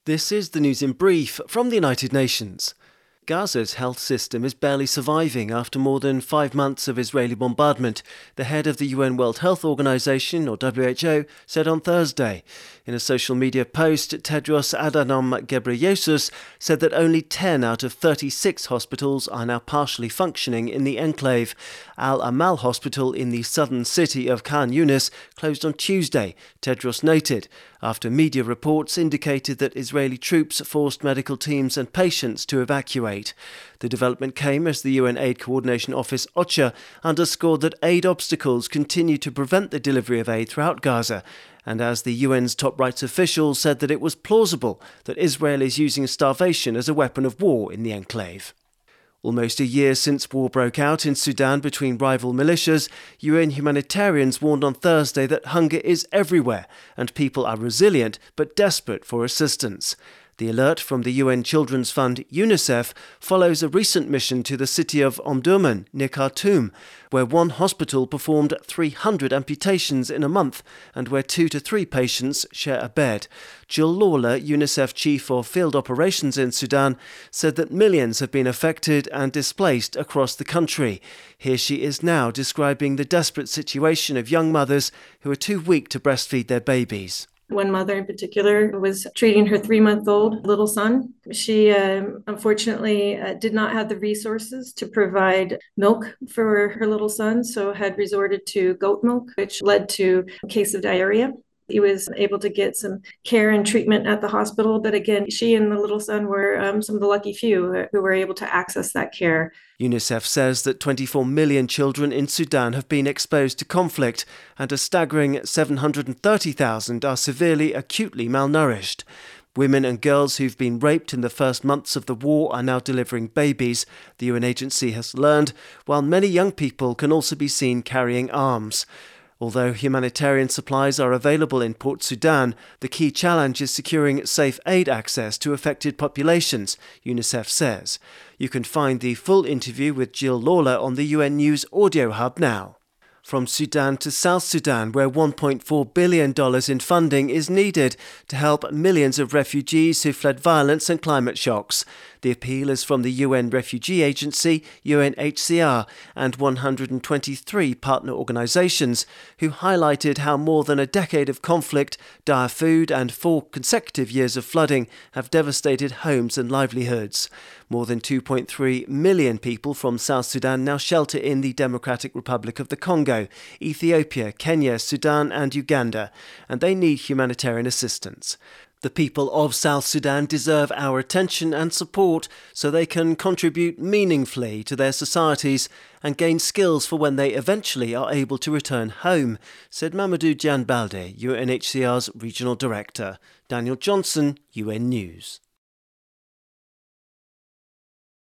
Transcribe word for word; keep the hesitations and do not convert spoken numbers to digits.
This is the news in brief from the United Nations. Gaza's health system is barely surviving after more than five months of Israeli bombardment, the head of the U N World Health Organization, or W H O, said on Thursday. In a social media post, Tedros Adhanom Ghebreyesus said that only ten out of thirty-six hospitals are now partially functioning in the enclave. Al Amal Hospital in the southern city of Khan Yunis closed on Tuesday, Tedros noted, after media reports indicated that Israeli troops forced medical teams and patients to evacuate. The development came as the U N Aid Coordination Office OCHA underscored that aid obstacles continue to prevent the delivery of aid throughout Gaza, and as the U N's top rights official said that it was plausible that Israel is using starvation as a weapon of war in the enclave. Almost a year since war broke out in Sudan between rival militias, U N humanitarians warned on Thursday that hunger is everywhere and people are resilient but desperate for assistance. The alert from the U N Children's Fund UNICEF follows a recent mission to the city of Omdurman near Khartoum, where one hospital performed three hundred amputations in a month and where two to three patients share a bed. Jill Lawler, UNICEF Chief of Field Operations in Sudan, said that millions have been affected and displaced across the country. Here she is now describing the desperate situation of young mothers who are too weak to breastfeed their babies. One mother in particular was treating her three-month-old little son. She um, unfortunately uh, did not have the resources to provide milk for her little son, so had resorted to goat milk, which led to a case of diarrhea. He was able to get some care and treatment at the hospital, but again, she and the little son were um, some of the lucky few who were able to access that care. UNICEF says that twenty-four million children in Sudan have been exposed to conflict, and a staggering seven hundred thirty thousand are severely, acutely malnourished. Women and girls who've been raped in the first months of the war are now delivering babies, the U N agency has learned, while many young people can also be seen carrying arms. Although humanitarian supplies are available in Port Sudan, the key challenge is securing safe aid access to affected populations, UNICEF says. You can find the full interview with Jill Lawler on the U N News Audio Hub now. From Sudan to South Sudan, where one point four billion dollars in funding is needed to help millions of refugees who fled violence and climate shocks. The appeal is from the U N Refugee Agency, U N H C R, and one hundred twenty-three partner organisations, who highlighted how more than a decade of conflict, dire food and four consecutive years of flooding have devastated homes and livelihoods. More than two point three million people from South Sudan now shelter in the Democratic Republic of the Congo, Ethiopia, Kenya, Sudan and Uganda, and they need humanitarian assistance. The people of South Sudan deserve our attention and support so they can contribute meaningfully to their societies and gain skills for when they eventually are able to return home, said Mamadou Diane Balde, U N H C R's regional director. Daniel Johnson, U N News.